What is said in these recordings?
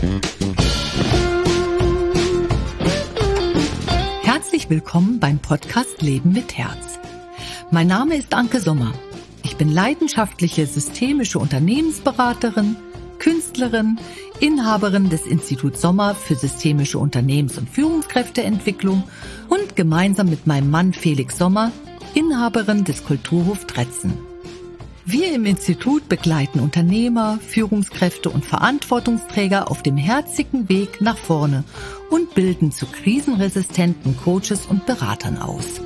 Herzlich willkommen beim Podcast Leben mit Herz. Mein Name ist Anke Sommer. Ich bin leidenschaftliche systemische Unternehmensberaterin, Künstlerin, Inhaberin des Instituts Sommer für systemische Unternehmens- und Führungskräfteentwicklung und gemeinsam mit meinem Mann Felix Sommer Inhaberin des Kulturhof Tretzen. Wir im Institut begleiten Unternehmer, Führungskräfte und Verantwortungsträger auf dem herzigen Weg nach vorne und bilden zu krisenresistenten Coaches und Beratern aus.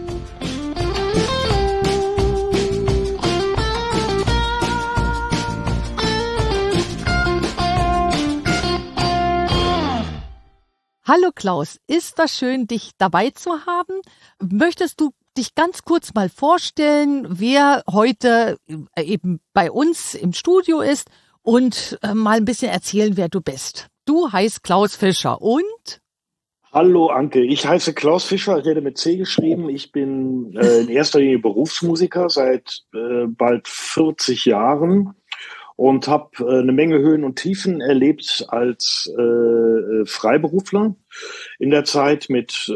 Hallo Klaus, ist das schön, dich dabei zu haben? Möchtest du dich ganz kurz mal vorstellen, wer heute eben bei uns im Studio ist und mal ein bisschen erzählen, wer du bist? Du heißt Klaus Fischer und? Hallo Anke, ich heiße Klaus Fischer, ich werde mit C geschrieben. Ich bin in erster Linie Berufsmusiker seit bald 40 Jahren und habe eine Menge Höhen und Tiefen erlebt als Freiberufler in der Zeit mit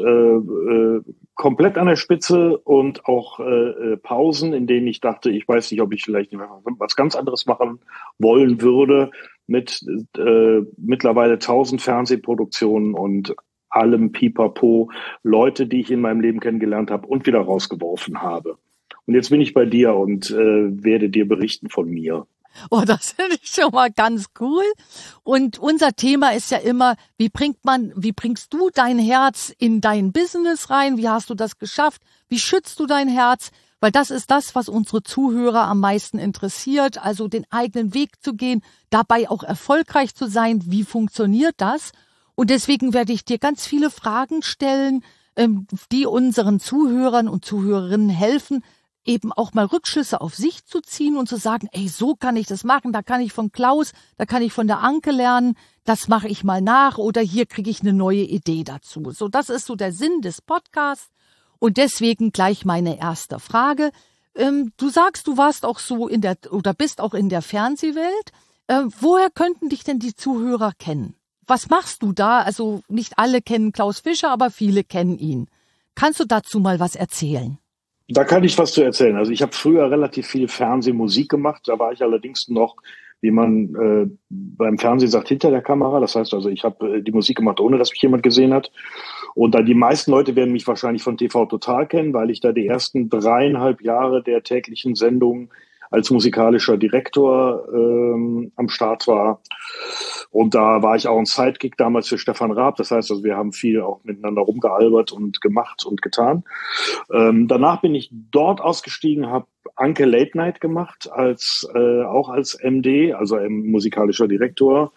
komplett an der Spitze und auch Pausen, in denen ich dachte, ich weiß nicht, ob ich vielleicht was ganz anderes machen wollen würde, mit mittlerweile 1000 Fernsehproduktionen und allem Pipapo, Leute, die ich in meinem Leben kennengelernt habe und wieder rausgeworfen habe. Und jetzt bin ich bei dir und werde dir berichten von mir. Oh, das finde ich schon mal ganz cool. Und unser Thema ist ja immer, wie bringst du dein Herz in dein Business rein? Wie hast du das geschafft? Wie schützt du dein Herz? Weil das ist das, was unsere Zuhörer am meisten interessiert. Also den eigenen Weg zu gehen, dabei auch erfolgreich zu sein. Wie funktioniert das? Und deswegen werde ich dir ganz viele Fragen stellen, die unseren Zuhörern und Zuhörerinnen helfen, eben auch mal Rückschlüsse auf sich zu ziehen und zu sagen, ey, so kann ich das machen, da kann ich von Klaus, da kann ich von der Anke lernen, das mache ich mal nach oder hier kriege ich eine neue Idee dazu. So, das ist so der Sinn des Podcasts und deswegen gleich meine erste Frage. Du sagst, du warst auch so bist auch in der Fernsehwelt. Woher könnten dich denn die Zuhörer kennen? Was machst du da? Also nicht alle kennen Klaus Fischer, aber viele kennen ihn. Kannst du dazu mal was erzählen? Da kann ich was zu erzählen. Also ich habe früher relativ viel Fernsehmusik gemacht. Da war ich allerdings noch, wie man beim Fernsehen sagt, hinter der Kamera. Das heißt also, ich habe die Musik gemacht, ohne dass mich jemand gesehen hat. Und da die meisten Leute werden mich wahrscheinlich von TV Total kennen, weil ich da die ersten 3,5 Jahre der täglichen Sendung als musikalischer Direktor am Start war. Und da war ich auch ein Sidekick damals für Stefan Raab. Das heißt, also wir haben viel auch miteinander rumgealbert und gemacht und getan. Danach bin ich dort ausgestiegen, habe Anke Late Night gemacht, auch als MD, also musikalischer Direktor.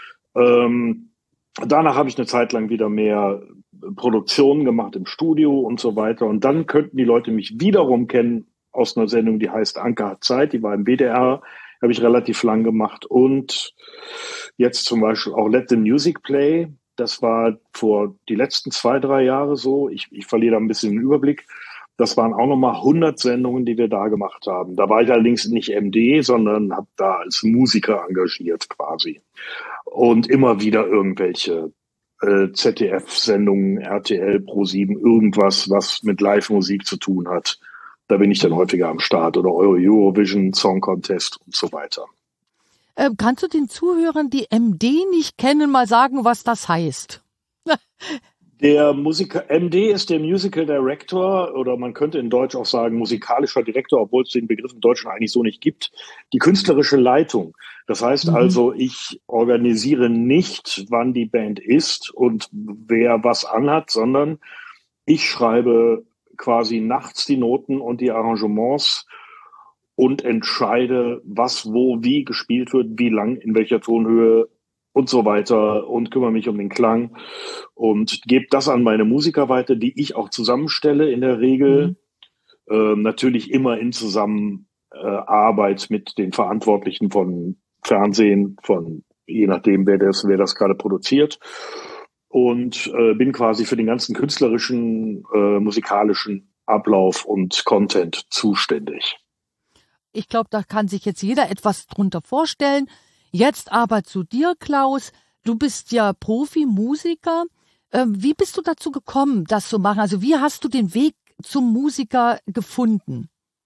Danach habe ich eine Zeit lang wieder mehr Produktionen gemacht im Studio und so weiter. Und dann könnten die Leute mich wiederum kennen aus einer Sendung, die heißt Anke hat Zeit. Die war im WDR, habe ich relativ lang gemacht. Und jetzt zum Beispiel auch Let the Music Play. Das war vor die letzten 2-3 Jahre so. Ich verliere da ein bisschen den Überblick. Das waren auch nochmal 100 Sendungen, die wir da gemacht haben. Da war ich allerdings nicht MD, sondern habe da als Musiker engagiert quasi. Und immer wieder irgendwelche ZDF-Sendungen, RTL, Pro7, irgendwas, was mit Live-Musik zu tun hat. Da bin ich dann häufiger am Start oder Eurovision Song Contest und so weiter. Kannst du den Zuhörern, die MD nicht kennen, mal sagen, was das heißt? Der MD ist der Musical Director oder man könnte in Deutsch auch sagen musikalischer Direktor, obwohl es den Begriff im Deutschen eigentlich so nicht gibt. Die künstlerische Leitung. Das heißt also, ich organisiere nicht, wann die Band ist und wer was anhat, sondern ich schreibe quasi nachts die Noten und die Arrangements und entscheide, was, wo, wie gespielt wird, wie lang, in welcher Tonhöhe und so weiter und kümmere mich um den Klang und gebe das an meine Musiker weiter, die ich auch zusammenstelle in der Regel. Natürlich immer in Zusammenarbeit mit den Verantwortlichen von Fernsehen, von je nachdem, wer das gerade produziert. Und bin quasi für den ganzen künstlerischen, musikalischen Ablauf und Content zuständig. Ich glaube, da kann sich jetzt jeder etwas drunter vorstellen. Jetzt aber zu dir, Klaus. du bist ja Profimusiker. Wie bist du dazu gekommen, das zu machen? Also wie hast du den Weg zum Musiker gefunden?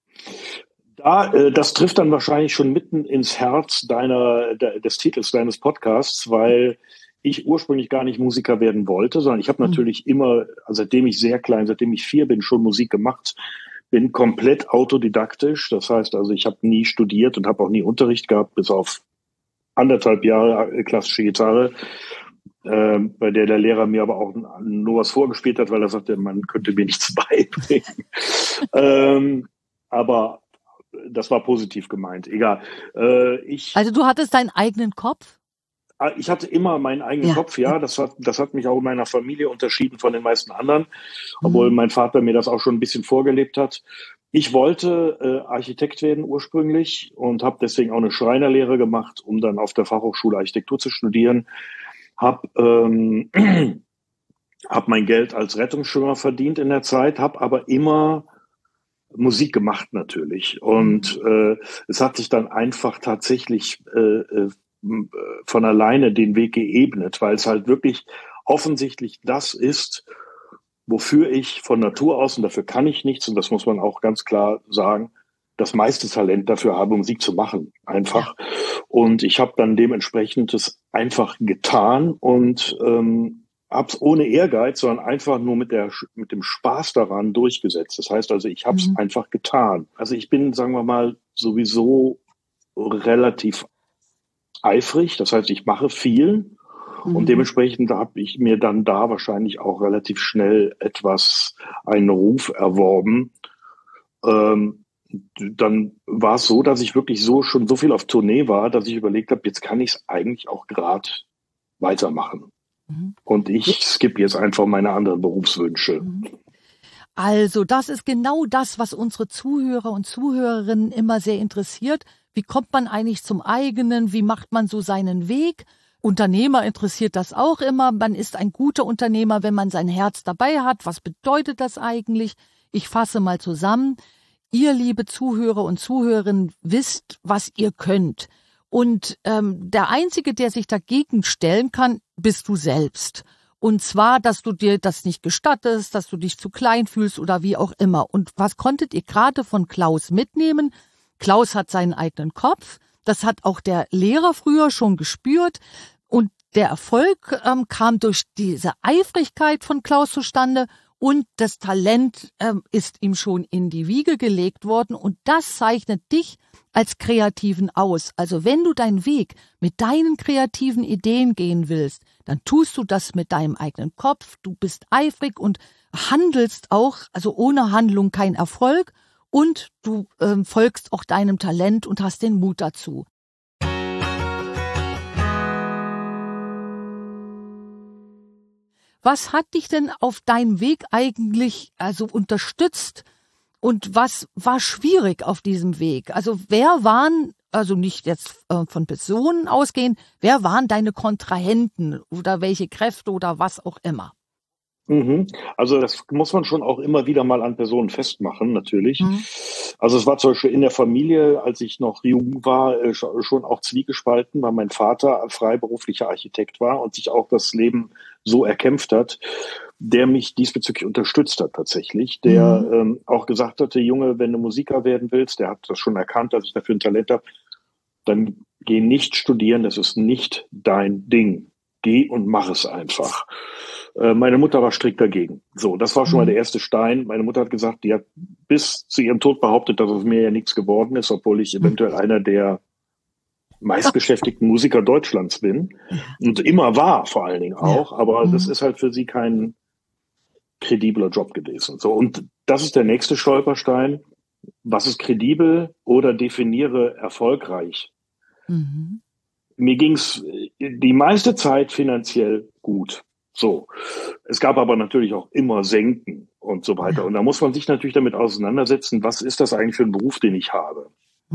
Das trifft dann wahrscheinlich schon mitten ins Herz des Titels deines Podcasts, weil ich ursprünglich gar nicht Musiker werden wollte, sondern ich habe natürlich immer, seitdem ich sehr klein, seitdem ich 4 bin, schon Musik gemacht, bin komplett autodidaktisch. Das heißt also, ich habe nie studiert und habe auch nie Unterricht gehabt, bis auf 1,5 Jahre klassische Gitarre, bei der Lehrer mir aber auch nur was vorgespielt hat, weil er sagte, man könnte mir nichts beibringen. Aber das war positiv gemeint. Egal. Also du hattest deinen eigenen Kopf? Ich hatte immer meinen eigenen Kopf, ja. Das hat mich auch in meiner Familie unterschieden von den meisten anderen, obwohl mein Vater mir das auch schon ein bisschen vorgelebt hat. Ich wollte Architekt werden ursprünglich und habe deswegen auch eine Schreinerlehre gemacht, um dann auf der Fachhochschule Architektur zu studieren. Hab mein Geld als Rettungsschwimmer verdient in der Zeit, habe aber immer Musik gemacht natürlich. Und es hat sich dann einfach tatsächlich von alleine den Weg geebnet, weil es halt wirklich offensichtlich das ist, wofür ich von Natur aus, und dafür kann ich nichts, und das muss man auch ganz klar sagen, das meiste Talent dafür habe, Musik zu machen, einfach. Und ich habe dann dementsprechend das einfach getan und habe es ohne Ehrgeiz, sondern einfach nur mit dem Spaß daran durchgesetzt. Das heißt also, ich habe es einfach getan. Also ich bin, sagen wir mal, sowieso relativ eifrig. Das heißt, ich mache viel und dementsprechend habe ich mir dann da wahrscheinlich auch relativ schnell einen Ruf erworben. Dann war es so, dass ich wirklich schon so viel auf Tournee war, dass ich überlegt habe, jetzt kann ich es eigentlich auch gerade weitermachen. Und ich skippe jetzt einfach meine anderen Berufswünsche. Also das ist genau das, was unsere Zuhörer und Zuhörerinnen immer sehr interessiert. Wie kommt man eigentlich zum eigenen? Wie macht man so seinen Weg? Unternehmer interessiert das auch immer. Man ist ein guter Unternehmer, wenn man sein Herz dabei hat. Was bedeutet das eigentlich? Ich fasse mal zusammen. Ihr, liebe Zuhörer und Zuhörerinnen, wisst, was ihr könnt. Und der Einzige, der sich dagegen stellen kann, bist du selbst. Und zwar, dass du dir das nicht gestattest, dass du dich zu klein fühlst oder wie auch immer. Und was konntet ihr gerade von Klaus mitnehmen? Klaus hat seinen eigenen Kopf. Das hat auch der Lehrer früher schon gespürt. Und der Erfolg kam durch diese Eifrigkeit von Klaus zustande. Und das Talent ist ihm schon in die Wiege gelegt worden. Und das zeichnet dich als Kreativen aus. Also wenn du deinen Weg mit deinen kreativen Ideen gehen willst, dann tust du das mit deinem eigenen Kopf. Du bist eifrig und handelst auch, also ohne Handlung kein Erfolg. Und du folgst auch deinem Talent und hast den Mut dazu. Was hat dich denn auf deinem Weg eigentlich unterstützt und was war schwierig auf diesem Weg? Also wer waren, also nicht jetzt von Personen ausgehend, wer waren deine Kontrahenten oder welche Kräfte oder was auch immer? Also das muss man schon auch immer wieder mal an Personen festmachen, natürlich. Also es war zum Beispiel in der Familie, als ich noch jung war, schon auch zwiegespalten, weil mein Vater freiberuflicher Architekt war und sich auch das Leben so erkämpft hat, der mich diesbezüglich unterstützt hat tatsächlich, der auch gesagt hatte, Junge, wenn du Musiker werden willst, der hat das schon erkannt, dass ich dafür ein Talent habe, dann geh nicht studieren, das ist nicht dein Ding. Geh und mach es einfach. Meine Mutter war strikt dagegen. So, das war schon mal der erste Stein. Meine Mutter hat gesagt, die hat bis zu ihrem Tod behauptet, dass aus mir ja nichts geworden ist, obwohl ich eventuell einer der meistbeschäftigten Musiker Deutschlands bin. Und immer war, vor allen Dingen auch. Aber das ist halt für sie kein kredibler Job gewesen. So, und das ist der nächste Stolperstein. Was ist kredibel oder definiere erfolgreich? Mir ging's die meiste Zeit finanziell gut. So. Es gab aber natürlich auch immer Senken und so weiter. Und da muss man sich natürlich damit auseinandersetzen, was ist das eigentlich für ein Beruf, den ich habe?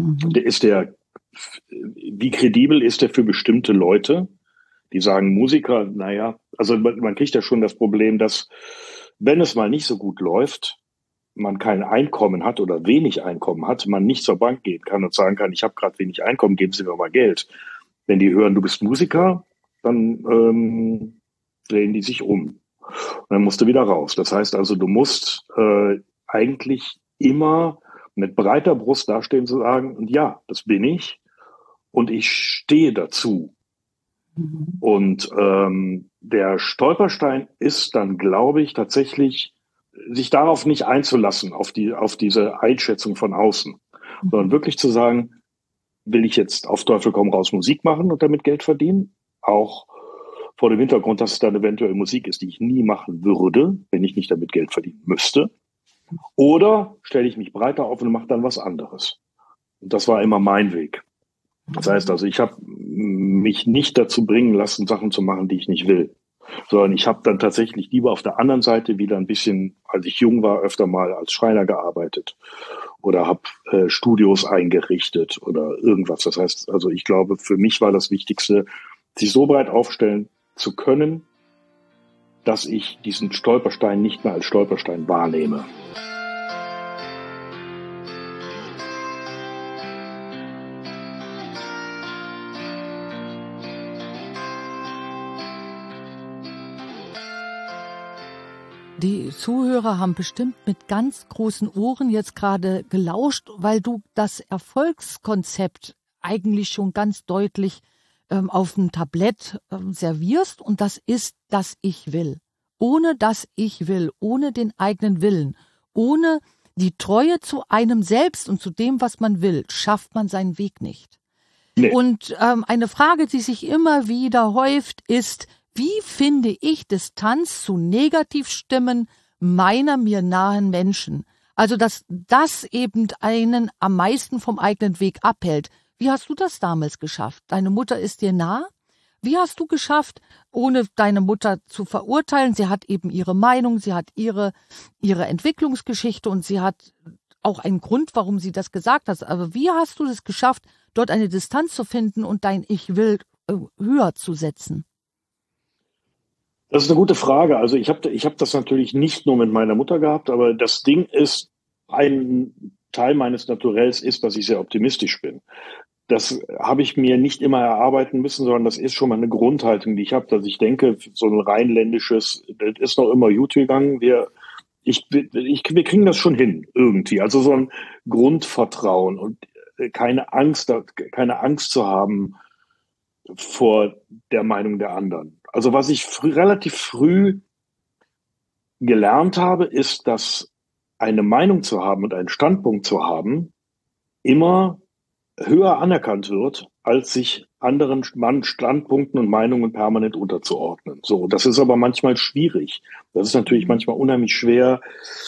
Wie kredibel ist der für bestimmte Leute, die sagen, Musiker, naja, also man kriegt ja schon das Problem, dass, wenn es mal nicht so gut läuft, man kein Einkommen hat oder wenig Einkommen hat, man nicht zur Bank gehen kann und sagen kann, ich habe gerade wenig Einkommen, geben Sie mir mal Geld. Wenn die hören, du bist Musiker, dann drehen die sich um. Und dann musst du wieder raus. Das heißt also, du musst eigentlich immer mit breiter Brust dastehen zu sagen, und ja, das bin ich und ich stehe dazu. Und der Stolperstein ist dann, glaube ich, tatsächlich, sich darauf nicht einzulassen, auf diese Einschätzung von außen, sondern wirklich zu sagen, will ich jetzt auf Teufel komm raus Musik machen und damit Geld verdienen? Auch vor dem Hintergrund, dass es dann eventuell Musik ist, die ich nie machen würde, wenn ich nicht damit Geld verdienen müsste. Oder stelle ich mich breiter auf und mache dann was anderes. Und das war immer mein Weg. Das heißt also, ich habe mich nicht dazu bringen lassen, Sachen zu machen, die ich nicht will. Sondern ich habe dann tatsächlich lieber auf der anderen Seite wieder ein bisschen, als ich jung war, öfter mal als Schreiner gearbeitet oder habe Studios eingerichtet oder irgendwas. Das heißt, also ich glaube, für mich war das Wichtigste, sich so breit aufstellen zu können, dass ich diesen Stolperstein nicht mehr als Stolperstein wahrnehme. Die Zuhörer haben bestimmt mit ganz großen Ohren jetzt gerade gelauscht, weil du das Erfolgskonzept eigentlich schon ganz deutlich auf dem Tablett servierst, und das ist, dass ich will. Ohne dass ich will, ohne den eigenen Willen, ohne die Treue zu einem selbst und zu dem, was man will, schafft man seinen Weg nicht. Nee. Und eine Frage, die sich immer wieder häuft, ist: Wie finde ich Distanz zu Negativstimmen meiner mir nahen Menschen? Also, dass das eben einen am meisten vom eigenen Weg abhält. Wie hast du das damals geschafft? Deine Mutter ist dir nah? Wie hast du geschafft, ohne deine Mutter zu verurteilen? Sie hat eben ihre Meinung, sie hat ihre Entwicklungsgeschichte und sie hat auch einen Grund, warum sie das gesagt hat. Aber wie hast du es geschafft, dort eine Distanz zu finden und dein Ich will höher zu setzen? Das ist eine gute Frage. Also ich hab das natürlich nicht nur mit meiner Mutter gehabt, aber das Ding ist, ein Teil meines Naturells ist, dass ich sehr optimistisch bin. Das habe ich mir nicht immer erarbeiten müssen, sondern das ist schon mal eine Grundhaltung, die ich habe, dass ich denke, so ein rheinländisches, das ist noch immer gut gegangen. Wir kriegen das schon hin irgendwie. Also so ein Grundvertrauen und keine Angst zu haben vor der Meinung der anderen. Also was ich relativ früh gelernt habe, ist, dass eine Meinung zu haben und einen Standpunkt zu haben immer höher anerkannt wird, als sich anderen Standpunkten und Meinungen permanent unterzuordnen. So, das ist aber manchmal schwierig. Das ist natürlich manchmal unheimlich schwer,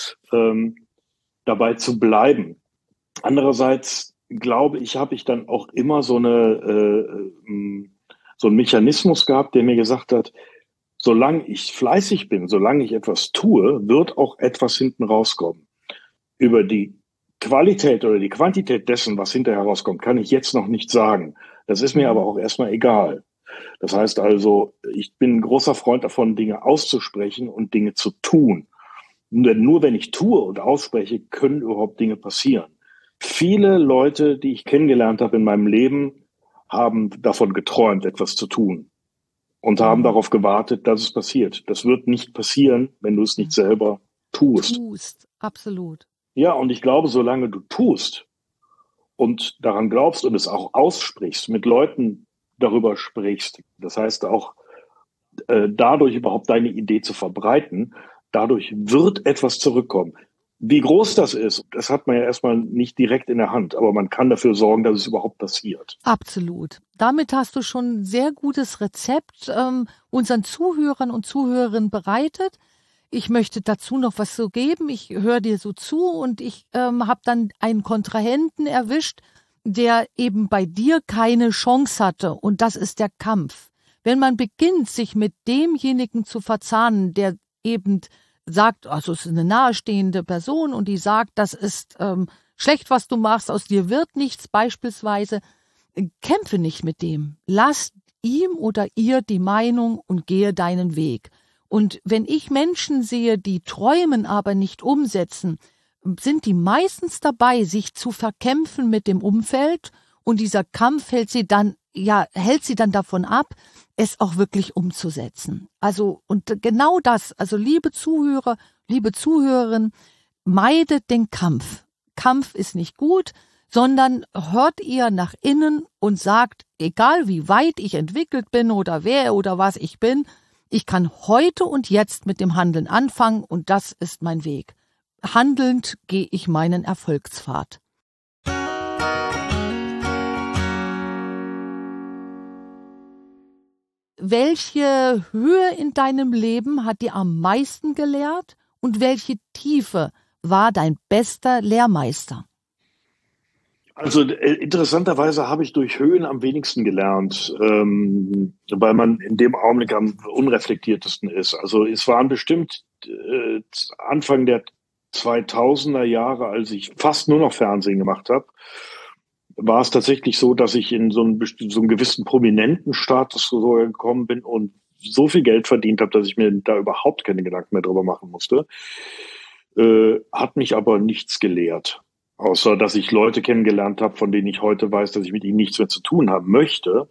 dabei zu bleiben. Andererseits glaube ich, habe ich dann auch immer so einen Mechanismus gehabt, der mir gesagt hat, solange ich fleißig bin, solange ich etwas tue, wird auch etwas hinten rauskommen. Über die Qualität oder die Quantität dessen, was hinterher rauskommt, kann ich jetzt noch nicht sagen. Das ist mir aber auch erstmal egal. Das heißt also, ich bin ein großer Freund davon, Dinge auszusprechen und Dinge zu tun. Nur wenn ich tue und ausspreche, können überhaupt Dinge passieren. Viele Leute, die ich kennengelernt habe in meinem Leben, haben davon geträumt, etwas zu tun und haben darauf gewartet, dass es passiert. Das wird nicht passieren, wenn du es nicht selber tust. Absolut. Ja, und ich glaube, solange du tust und daran glaubst und es auch aussprichst, mit Leuten darüber sprichst, das heißt auch dadurch überhaupt deine Idee zu verbreiten, dadurch wird etwas zurückkommen. Wie groß das ist, das hat man ja erstmal nicht direkt in der Hand, aber man kann dafür sorgen, dass es überhaupt passiert. Absolut. Damit hast du schon ein sehr gutes Rezept unseren Zuhörern und Zuhörerinnen bereitet. Ich möchte dazu noch was so geben. Ich höre dir so zu und ich habe dann einen Kontrahenten erwischt, der eben bei dir keine Chance hatte. Und das ist der Kampf. Wenn man beginnt, sich mit demjenigen zu verzahnen, der eben sagt, also es ist eine nahestehende Person und die sagt, das ist schlecht, was du machst, aus dir wird nichts beispielsweise, kämpfe nicht mit dem. Lass ihm oder ihr die Meinung und gehe deinen Weg. Und wenn ich Menschen sehe, die träumen, aber nicht umsetzen, sind die meistens dabei, sich zu verkämpfen mit dem Umfeld, und dieser Kampf hält sie dann hält sie dann davon ab, es auch wirklich umzusetzen. Also, und genau das, also liebe Zuhörer, liebe Zuhörerin, meidet den Kampf. Kampf ist nicht gut, sondern hört ihr nach innen und sagt, egal wie weit ich entwickelt bin oder wer oder was ich bin, ich kann heute und jetzt mit dem Handeln anfangen und das ist mein Weg. Handelnd gehe ich meinen Erfolgspfad. Welche Höhe in deinem Leben hat dir am meisten gelehrt und welche Tiefe war dein bester Lehrmeister? Also interessanterweise habe ich durch Höhen am wenigsten gelernt, weil man in dem Augenblick am unreflektiertesten ist. Also es waren bestimmt Anfang der 2000er Jahre, als ich fast nur noch Fernsehen gemacht habe, war es tatsächlich so, dass ich in so einen gewissen prominenten Status so gekommen bin und so viel Geld verdient habe, dass ich mir da überhaupt keine Gedanken mehr drüber machen musste. Hat mich aber nichts gelehrt. Außer, dass ich Leute kennengelernt habe, von denen ich heute weiß, dass ich mit ihnen nichts mehr zu tun haben möchte.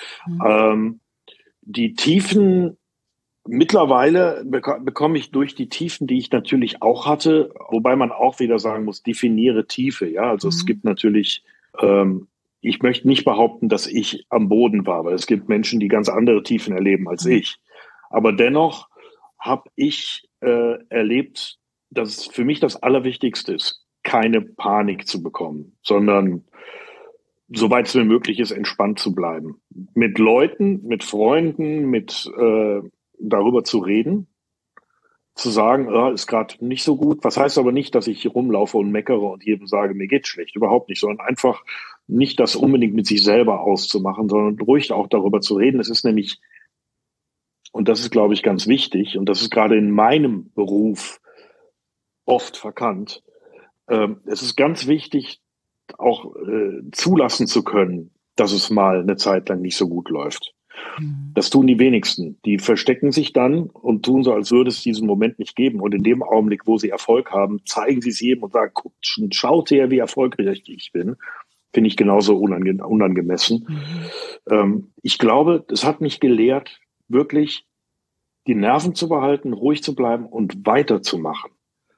Die Tiefen, mittlerweile bekomme ich durch die Tiefen, die ich natürlich auch hatte, wobei man auch wieder sagen muss, definiere Tiefe. Ja, also es gibt natürlich, ich möchte nicht behaupten, dass ich am Boden war, weil es gibt Menschen, die ganz andere Tiefen erleben als ich. Aber dennoch habe ich erlebt, dass für mich das Allerwichtigste ist, keine Panik zu bekommen, sondern soweit es mir möglich ist, entspannt zu bleiben. Mit Leuten, mit Freunden, darüber zu reden, zu sagen, ist gerade nicht so gut. Was heißt aber nicht, dass ich hier rumlaufe und meckere und jedem sage, mir geht's schlecht. Überhaupt nicht, sondern einfach nicht das unbedingt mit sich selber auszumachen, sondern ruhig auch darüber zu reden. Es ist nämlich, und das ist, glaube ich, ganz wichtig, und das ist gerade in meinem Beruf oft verkannt, es ist ganz wichtig, auch zulassen zu können, dass es mal eine Zeit lang nicht so gut läuft. Das tun die wenigsten. Die verstecken sich dann und tun so, als würde es diesen Moment nicht geben. Und in dem Augenblick, wo sie Erfolg haben, zeigen sie es jedem und sagen, guckt, schaut her, wie erfolgreich ich bin. Finde ich genauso unangemessen. Ich glaube, es hat mich gelehrt, wirklich die Nerven zu behalten, ruhig zu bleiben und weiterzumachen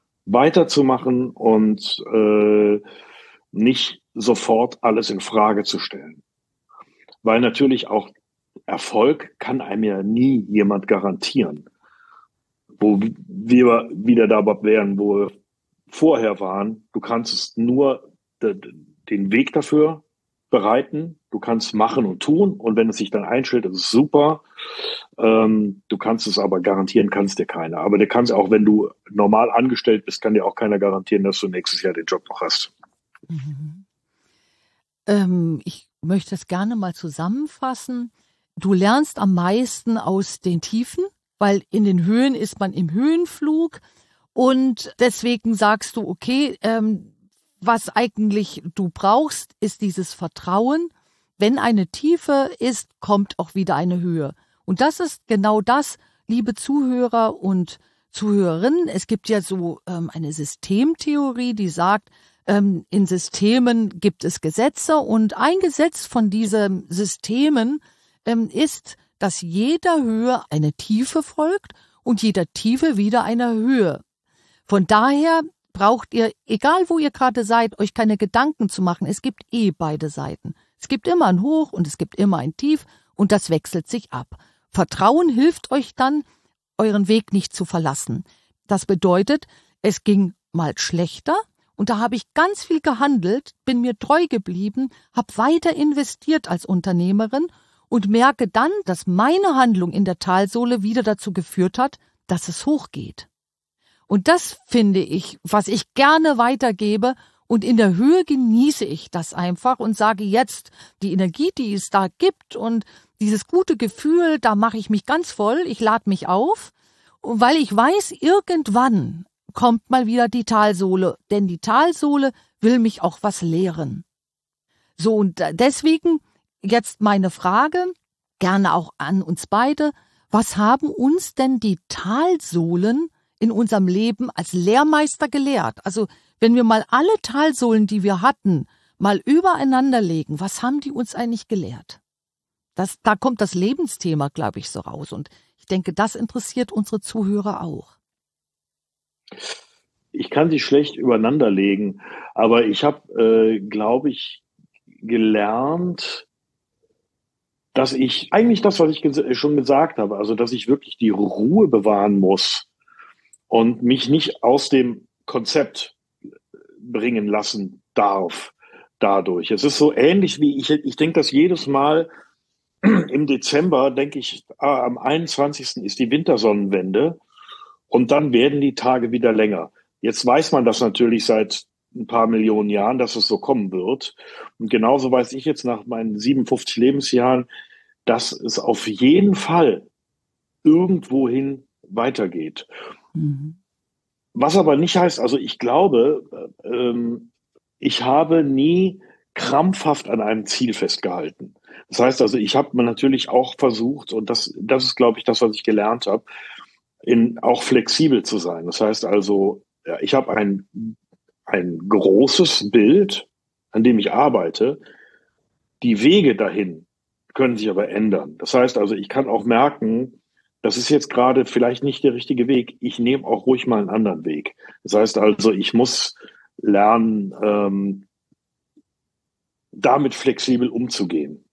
und nicht sofort alles in Frage zu stellen. Weil natürlich auch Erfolg kann einem ja nie jemand garantieren. Wo wir wieder da wären, wo wir vorher waren, du kannst es nur den Weg dafür bereiten, du kannst machen und tun und wenn es sich dann einstellt, ist es super. Du kannst es aber garantieren, kannst dir keiner. Aber der kann es auch, wenn du normal angestellt bist, kann dir auch keiner garantieren, dass du nächstes Jahr den Job noch hast. Ich möchte es gerne mal zusammenfassen. Du lernst am meisten aus den Tiefen, weil in den Höhen ist man im Höhenflug und deswegen sagst du, okay, was eigentlich du brauchst, ist dieses Vertrauen. Wenn eine Tiefe ist, kommt auch wieder eine Höhe. Und das ist genau das, liebe Zuhörer und Zuhörerinnen. Es gibt ja so eine Systemtheorie, die sagt, in Systemen gibt es Gesetze und ein Gesetz von diesen Systemen ist, dass jeder Höhe eine Tiefe folgt und jeder Tiefe wieder eine Höhe. Von daher braucht ihr, egal wo ihr gerade seid, euch keine Gedanken zu machen. Es gibt beide Seiten. Es gibt immer ein Hoch und es gibt immer ein Tief und das wechselt sich ab. Vertrauen hilft euch dann, euren Weg nicht zu verlassen. Das bedeutet, es ging mal schlechter und da habe ich ganz viel gehandelt, bin mir treu geblieben, habe weiter investiert als Unternehmerin und merke dann, dass meine Handlung in der Talsohle wieder dazu geführt hat, dass es hochgeht. Und das finde ich, was ich gerne weitergebe und in der Höhe genieße ich das einfach und sage jetzt, die Energie, die es da gibt und dieses gute Gefühl, da mache ich mich ganz voll, ich lade mich auf, weil ich weiß, irgendwann kommt mal wieder die Talsohle, denn die Talsohle will mich auch was lehren. So, und deswegen jetzt meine Frage, gerne auch an uns beide, was haben uns denn die Talsohlen in unserem Leben als Lehrmeister gelehrt? Also, wenn wir mal alle Talsohlen, die wir hatten, mal übereinander legen, was haben die uns eigentlich gelehrt? Da kommt das Lebensthema, glaube ich, so raus. Und ich denke, das interessiert unsere Zuhörer auch. Ich kann sie schlecht übereinander legen, aber ich habe, glaube ich, gelernt, dass ich eigentlich das, was ich schon gesagt habe, also dass ich wirklich die Ruhe bewahren muss und mich nicht aus dem Konzept bringen lassen darf dadurch. Es ist so ähnlich wie ich denke das jedes Mal im Dezember, denke ich, am 21. ist die Wintersonnenwende und dann werden die Tage wieder länger. Jetzt weiß man das natürlich seit ein paar Millionen Jahren, dass es so kommen wird. Und genauso weiß ich jetzt nach meinen 57 Lebensjahren, dass es auf jeden Fall irgendwohin weitergeht. Mhm. Was aber nicht heißt, also ich glaube, ich habe nie krampfhaft an einem Ziel festgehalten. Das heißt also, ich habe mir natürlich auch versucht, und das ist, glaube ich, das, was ich gelernt habe, auch flexibel zu sein. Das heißt also, ja, ich habe ein großes Bild, an dem ich arbeite. Die Wege dahin können sich aber ändern. Das heißt also, ich kann auch merken, das ist jetzt gerade vielleicht nicht der richtige Weg. Ich nehme auch ruhig mal einen anderen Weg. Das heißt also, ich muss lernen, damit flexibel umzugehen.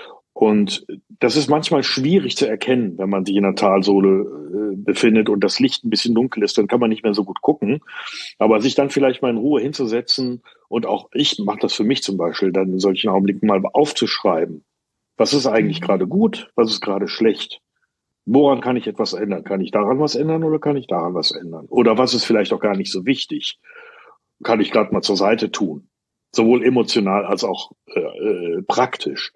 Und das ist manchmal schwierig zu erkennen, wenn man sich in der Talsohle befindet und das Licht ein bisschen dunkel ist, dann kann man nicht mehr so gut gucken. Aber sich dann vielleicht mal in Ruhe hinzusetzen und auch ich mache das für mich zum Beispiel, dann in solchen Augenblicken mal aufzuschreiben. Was ist eigentlich gerade gut? Was ist gerade schlecht? Woran kann ich etwas ändern? Kann ich daran was ändern oder kann ich daran was ändern? Oder was ist vielleicht auch gar nicht so wichtig? Kann ich gerade mal zur Seite tun? Sowohl emotional als auch praktisch.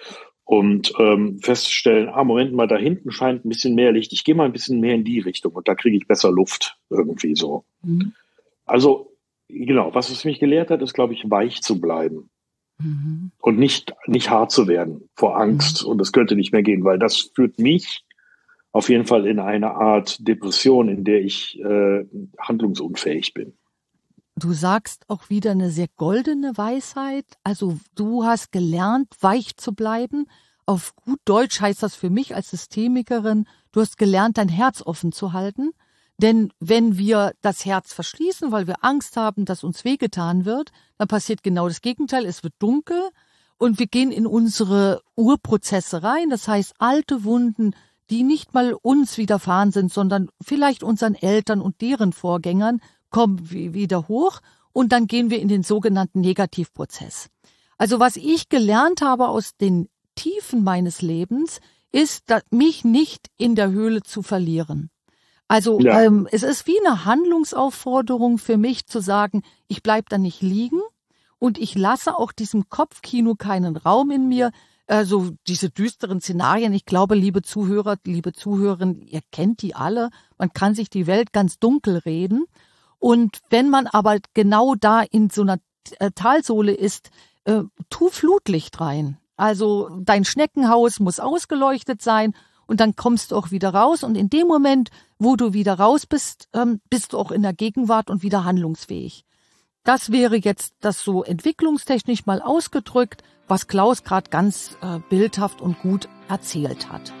Und feststellen, Moment mal, da hinten scheint ein bisschen mehr Licht. Ich gehe mal ein bisschen mehr in die Richtung und da kriege ich besser Luft irgendwie so. Mhm. Also genau, was es mich gelehrt hat, ist, glaube ich, weich zu bleiben. Mhm. Und nicht hart zu werden vor Angst. Und es könnte nicht mehr gehen, weil das führt mich auf jeden Fall in eine Art Depression, in der ich handlungsunfähig bin. Du sagst auch wieder eine sehr goldene Weisheit. Also du hast gelernt, weich zu bleiben. Auf gut Deutsch heißt das für mich als Systemikerin, du hast gelernt, dein Herz offen zu halten. Denn wenn wir das Herz verschließen, weil wir Angst haben, dass uns wehgetan wird, dann passiert genau das Gegenteil. Es wird dunkel und wir gehen in unsere Urprozesse rein. Das heißt, alte Wunden, die nicht mal uns widerfahren sind, sondern vielleicht unseren Eltern und deren Vorgängern, kommen wieder hoch und dann gehen wir in den sogenannten Negativprozess. Also was ich gelernt habe aus den Tiefen meines Lebens, ist, mich nicht in der Höhle zu verlieren. Also Ja. es ist wie eine Handlungsaufforderung für mich zu sagen, ich bleib da nicht liegen und ich lasse auch diesem Kopfkino keinen Raum in mir. Also diese düsteren Szenarien, ich glaube, liebe Zuhörer, liebe Zuhörerinnen, ihr kennt die alle. Man kann sich die Welt ganz dunkel reden. Und wenn man aber genau da in so einer Talsohle ist, tu Flutlicht rein. Also dein Schneckenhaus muss ausgeleuchtet sein und dann kommst du auch wieder raus. Und in dem Moment, wo du wieder raus bist, bist du auch in der Gegenwart und wieder handlungsfähig. Das wäre jetzt das so entwicklungstechnisch mal ausgedrückt, was Klaus gerade ganz bildhaft und gut erzählt hat.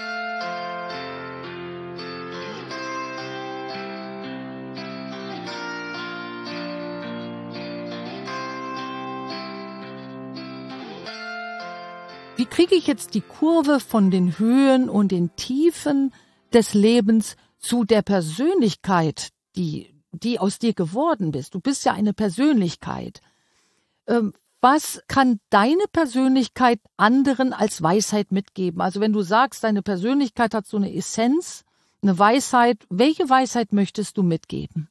Wie kriege ich jetzt die Kurve von den Höhen und den Tiefen des Lebens zu der Persönlichkeit, die aus dir geworden bist? Du bist ja eine Persönlichkeit. Was kann deine Persönlichkeit anderen als Weisheit mitgeben? Also wenn du sagst, deine Persönlichkeit hat so eine Essenz, eine Weisheit, welche Weisheit möchtest du mitgeben?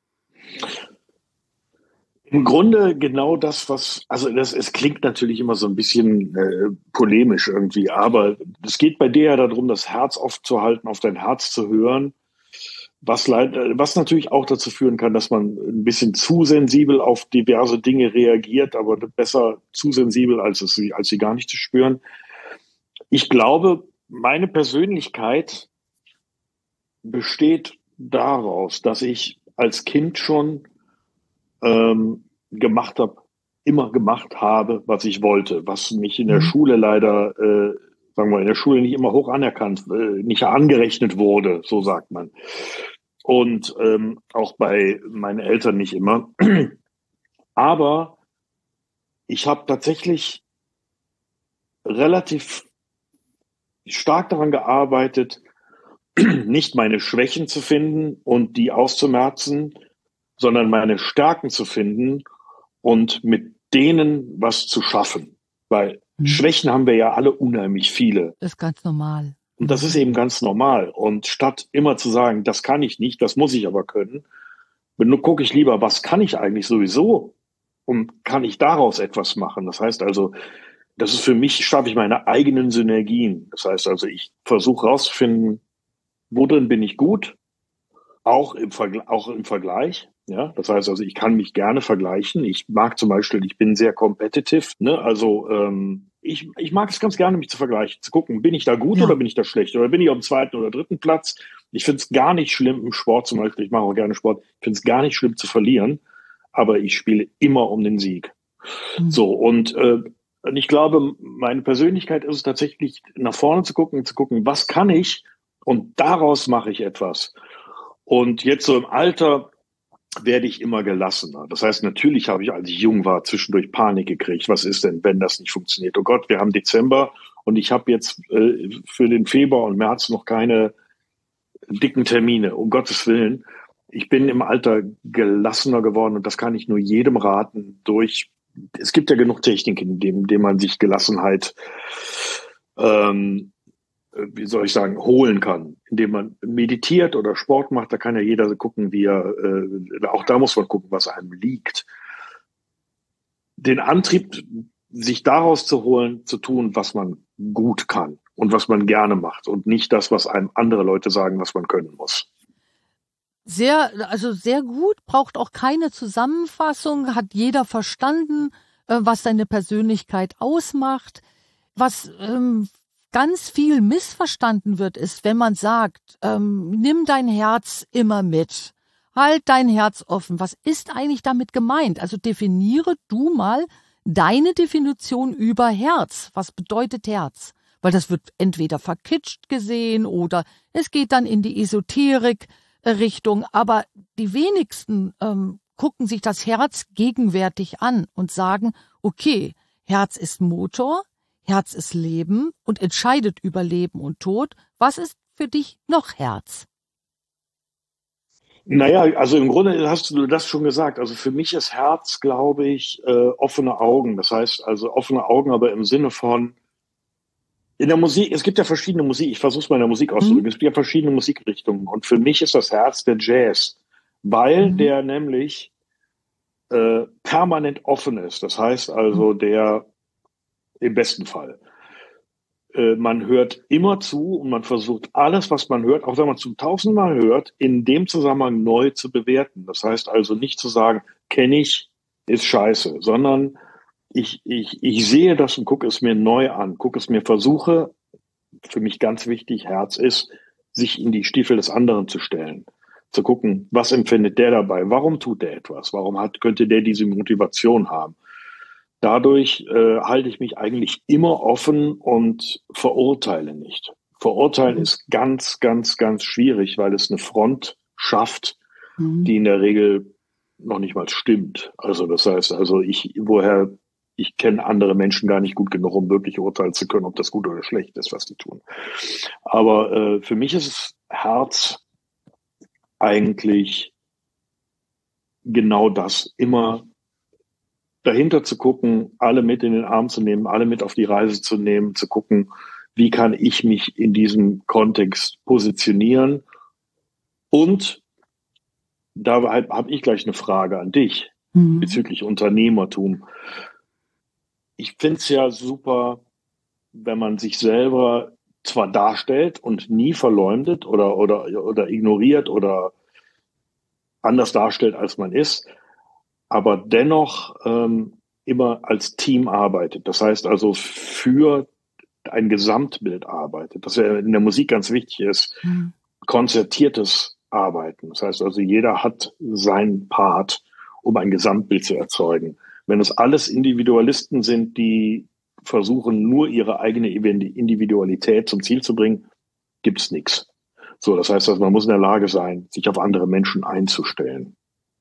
Im Grunde genau das, es klingt natürlich immer so ein bisschen polemisch irgendwie, aber es geht bei dir ja darum, das Herz aufzuhalten, auf dein Herz zu hören, was natürlich auch dazu führen kann, dass man ein bisschen zu sensibel auf diverse Dinge reagiert, aber besser zu sensibel, als sie gar nicht zu spüren. Ich glaube, meine Persönlichkeit besteht daraus, dass ich als Kind schon immer gemacht habe, was ich wollte, was mich in der Schule leider sagen wir, in der Schule nicht immer hoch anerkannt, nicht angerechnet wurde, so sagt man. Und auch bei meinen Eltern nicht immer. Aber ich habe tatsächlich relativ stark daran gearbeitet, nicht meine Schwächen zu finden und die auszumerzen, sondern meine Stärken zu finden und mit denen was zu schaffen. Weil Schwächen haben wir ja alle unheimlich viele. Das ist ganz normal. Und das ist eben ganz normal. Und statt immer zu sagen, das kann ich nicht, das muss ich aber können, gucke ich lieber, was kann ich eigentlich sowieso und kann ich daraus etwas machen. Das heißt also, das ist für mich, schaffe ich meine eigenen Synergien. Das heißt also, ich versuche rauszufinden, wo drin bin ich gut, auch im Vergleich. Ja, das heißt also, ich kann mich gerne vergleichen. Ich mag zum Beispiel, ich bin sehr competitive, ne? Also ich mag es ganz gerne, mich zu vergleichen, zu gucken, bin ich da gut oder bin ich da schlecht? Oder bin ich auf dem 2. oder 3. Platz? Ich finde es gar nicht schlimm im Sport zum Beispiel, ich mache auch gerne Sport, ich finde es gar nicht schlimm zu verlieren, aber ich spiele immer um den Sieg. So, und ich glaube, meine Persönlichkeit ist es tatsächlich, nach vorne zu gucken, was kann ich? Und daraus mache ich etwas. Und jetzt so im Alter werde ich immer gelassener. Das heißt, natürlich habe ich, als ich jung war, zwischendurch Panik gekriegt. Was ist denn, wenn das nicht funktioniert? Oh Gott, wir haben Dezember und ich habe jetzt für den Februar und März noch keine dicken Termine, um Gottes Willen. Ich bin im Alter gelassener geworden und das kann ich nur jedem raten es gibt ja genug Techniken, indem man sich Gelassenheit wie soll ich sagen, holen kann, indem man meditiert oder Sport macht. Da kann ja jeder gucken, auch da muss man gucken, was einem liegt. Den Antrieb, sich daraus zu holen, zu tun, was man gut kann und was man gerne macht und nicht das, was einem andere Leute sagen, was man können muss. Sehr gut, braucht auch keine Zusammenfassung, hat jeder verstanden, was seine Persönlichkeit ausmacht. Was ganz viel missverstanden wird, ist, wenn man sagt, nimm dein Herz immer mit, halt dein Herz offen. Was ist eigentlich damit gemeint? Also definiere du mal deine Definition über Herz. Was bedeutet Herz? Weil das wird entweder verkitscht gesehen oder es geht dann in die Esoterik-Richtung. Aber die wenigsten gucken sich das Herz gegenwärtig an und sagen, okay, Herz ist Motor, Herz ist Leben und entscheidet über Leben und Tod. Was ist für dich noch Herz? Naja, also im Grunde hast du das schon gesagt. Also für mich ist Herz, glaube ich, offene Augen. Das heißt also offene Augen, aber im Sinne von in der Musik, es gibt ja verschiedene Musik, ich versuche es mal in der Musik auszudrücken, es gibt ja verschiedene Musikrichtungen und für mich ist das Herz der Jazz, weil der nämlich permanent offen ist. Das heißt also, der im besten Fall. Man hört immer zu und man versucht alles, was man hört, auch wenn man zum 1000-mal hört, in dem Zusammenhang neu zu bewerten. Das heißt also nicht zu sagen, kenne ich, ist scheiße, sondern ich sehe das und gucke es mir neu an, versuche, für mich ganz wichtig, Herz ist, sich in die Stiefel des anderen zu stellen, zu gucken, was empfindet der dabei, warum tut der etwas, könnte der diese Motivation haben. Dadurch halte ich mich eigentlich immer offen und verurteile nicht. Verurteilen ist ganz, ganz, ganz schwierig, weil es eine Front schafft, die in der Regel noch nicht mal stimmt. Also das heißt, ich kenne andere Menschen gar nicht gut genug, um wirklich urteilen zu können, ob das gut oder schlecht ist, was die tun. Aber für mich ist das Herz eigentlich genau das, immer dahinter zu gucken, alle mit in den Arm zu nehmen, alle mit auf die Reise zu nehmen, zu gucken, wie kann ich mich in diesem Kontext positionieren. Und da habe ich gleich eine Frage an dich bezüglich Unternehmertum. Ich finde es ja super, wenn man sich selber zwar darstellt und nie verleumdet oder ignoriert oder anders darstellt, als man ist, aber dennoch immer als Team arbeitet. Das heißt also für ein Gesamtbild arbeitet. Das ja in der Musik ganz wichtig ist, konzertiertes Arbeiten. Das heißt also, jeder hat seinen Part, um ein Gesamtbild zu erzeugen. Wenn es alles Individualisten sind, die versuchen, nur ihre eigene Individualität zum Ziel zu bringen, gibt's nichts. So, das heißt, man muss in der Lage sein, sich auf andere Menschen einzustellen.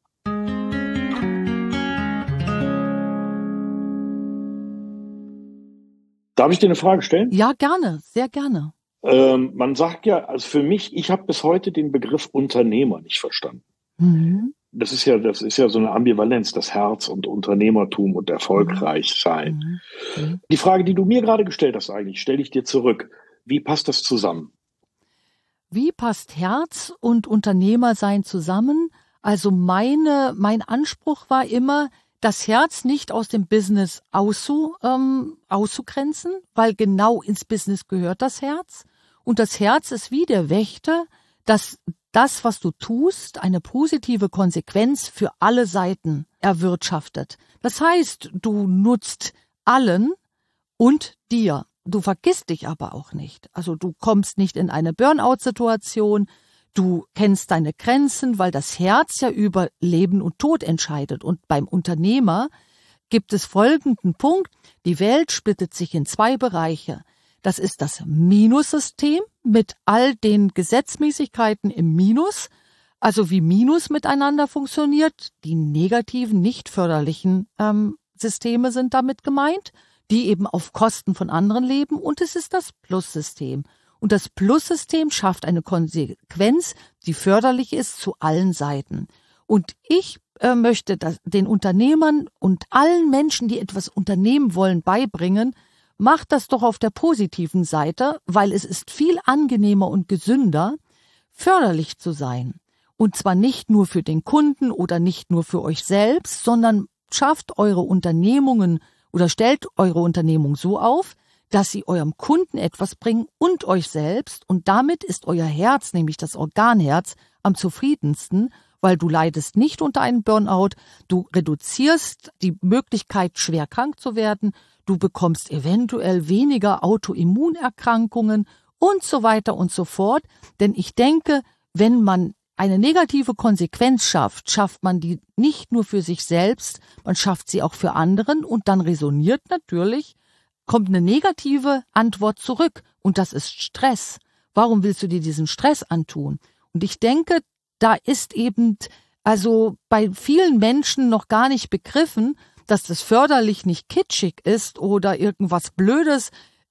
Darf ich dir eine Frage stellen? Ja, gerne, sehr gerne. Man sagt ja, also für mich, ich habe bis heute den Begriff Unternehmer nicht verstanden. Mhm. Das ist ja so eine Ambivalenz, das Herz und Unternehmertum und erfolgreich sein. Mhm. Die Frage, die du mir gerade gestellt hast, eigentlich, stelle ich dir zurück. Wie passt das zusammen? Wie passt Herz und Unternehmersein zusammen? Also mein Anspruch war immer, das Herz nicht aus dem Business auszugrenzen, weil genau ins Business gehört das Herz. Und das Herz ist wie der Wächter, dass das, was du tust, eine positive Konsequenz für alle Seiten erwirtschaftet. Das heißt, du nutzt allen und dir. Du vergisst dich aber auch nicht. Also du kommst nicht in eine Burnout-Situation, du kennst deine Grenzen, weil das Herz ja über Leben und Tod entscheidet. Und beim Unternehmer gibt es folgenden Punkt: Die Welt splittet sich in 2 Bereiche. Das ist das Minussystem mit all den Gesetzmäßigkeiten im Minus, also wie Minus miteinander funktioniert. Die negativen, nicht förderlichen Systeme sind damit gemeint, die eben auf Kosten von anderen leben. Und es ist das Plussystem. Und das Plussystem schafft eine Konsequenz, die förderlich ist zu allen Seiten. Und ich möchte den Unternehmern und allen Menschen, die etwas unternehmen wollen, beibringen: Macht das doch auf der positiven Seite, weil es ist viel angenehmer und gesünder, förderlich zu sein. Und zwar nicht nur für den Kunden oder nicht nur für euch selbst, sondern schafft eure Unternehmungen oder stellt eure Unternehmung so auf, dass sie eurem Kunden etwas bringen und euch selbst. Und damit ist euer Herz, nämlich das Organherz, am zufriedensten, weil du leidest nicht unter einem Burnout, du reduzierst die Möglichkeit, schwer krank zu werden, du bekommst eventuell weniger Autoimmunerkrankungen und so weiter und so fort. Denn ich denke, wenn man eine negative Konsequenz schafft, schafft man die nicht nur für sich selbst, man schafft sie auch für anderen und dann resoniert natürlich, kommt eine negative Antwort zurück und das ist Stress. Warum willst du dir diesen Stress antun? Und ich denke, da ist eben also bei vielen Menschen noch gar nicht begriffen, dass das förderlich nicht kitschig ist oder irgendwas Blödes,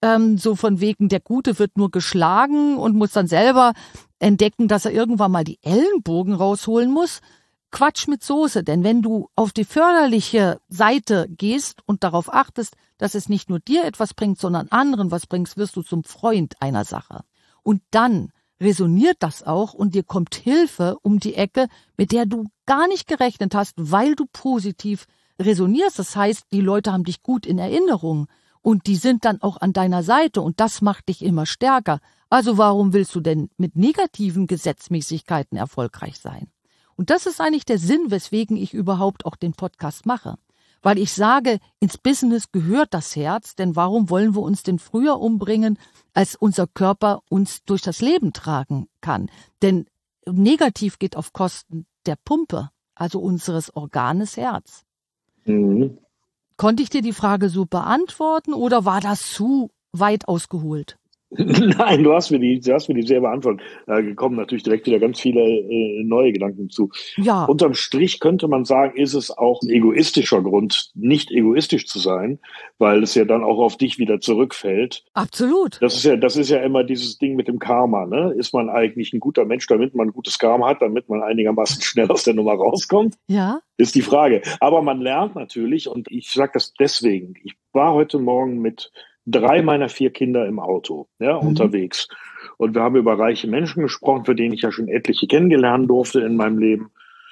so von wegen, der Gute wird nur geschlagen und muss dann selber entdecken, dass er irgendwann mal die Ellenbogen rausholen muss. Quatsch mit Soße, denn wenn du auf die förderliche Seite gehst und darauf achtest, dass es nicht nur dir etwas bringt, sondern anderen was bringt, wirst du zum Freund einer Sache. Und dann resoniert das auch und dir kommt Hilfe um die Ecke, mit der du gar nicht gerechnet hast, weil du positiv resonierst. Das heißt, die Leute haben dich gut in Erinnerung und die sind dann auch an deiner Seite und das macht dich immer stärker. Also warum willst du denn mit negativen Gesetzmäßigkeiten erfolgreich sein? Und das ist eigentlich der Sinn, weswegen ich überhaupt auch den Podcast mache. Weil ich sage, ins Business gehört das Herz, denn warum wollen wir uns denn früher umbringen, als unser Körper uns durch das Leben tragen kann? Denn negativ geht auf Kosten der Pumpe, also unseres Organes Herz. Mhm. Konnte ich dir die Frage so beantworten oder war das zu weit ausgeholt? Nein, du hast mir die sehr beantwortet. Da kommen natürlich direkt wieder ganz viele neue Gedanken zu. Ja. Unterm Strich könnte man sagen, ist es auch ein egoistischer Grund, nicht egoistisch zu sein, weil es ja dann auch auf dich wieder zurückfällt. Absolut. Das ist ja immer dieses Ding mit dem Karma, ne? Ist man eigentlich ein guter Mensch, damit man ein gutes Karma hat, damit man einigermaßen schnell aus der Nummer rauskommt? Ja. Ist die Frage. Aber man lernt natürlich, und ich sage das deswegen, ich war heute Morgen mit 3 meiner 4 Kinder im Auto, unterwegs. Und wir haben über reiche Menschen gesprochen, für denen ich ja schon etliche kennengelernt durfte in meinem Leben.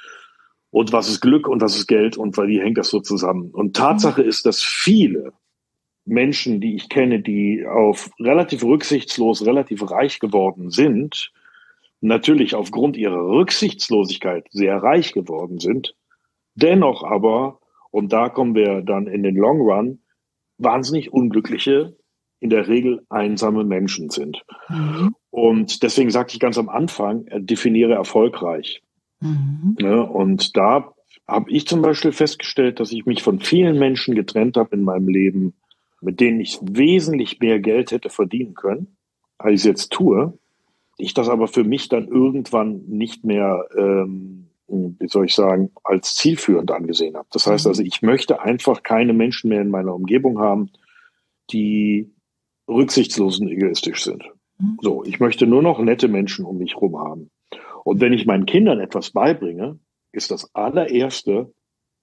Und was ist Glück und was ist Geld und wie hängt das so zusammen? Und Tatsache ist, dass viele Menschen, die ich kenne, die auf relativ rücksichtslos, relativ reich geworden sind, natürlich aufgrund ihrer Rücksichtslosigkeit sehr reich geworden sind, dennoch aber, und da kommen wir dann in den Long Run, wahnsinnig unglückliche, in der Regel einsame Menschen sind. Mhm. Und deswegen sagte ich ganz am Anfang, definiere erfolgreich. Mhm. Ja, und da habe ich zum Beispiel festgestellt, dass ich mich von vielen Menschen getrennt habe in meinem Leben, mit denen ich wesentlich mehr Geld hätte verdienen können, als ich es jetzt tue. Ich das aber für mich dann irgendwann nicht mehr, wie soll ich sagen, als zielführend angesehen habe. Das heißt also, ich möchte einfach keine Menschen mehr in meiner Umgebung haben, die rücksichtslos und egoistisch sind. So, ich möchte nur noch nette Menschen um mich herum haben. Und wenn ich meinen Kindern etwas beibringe, ist das allererste,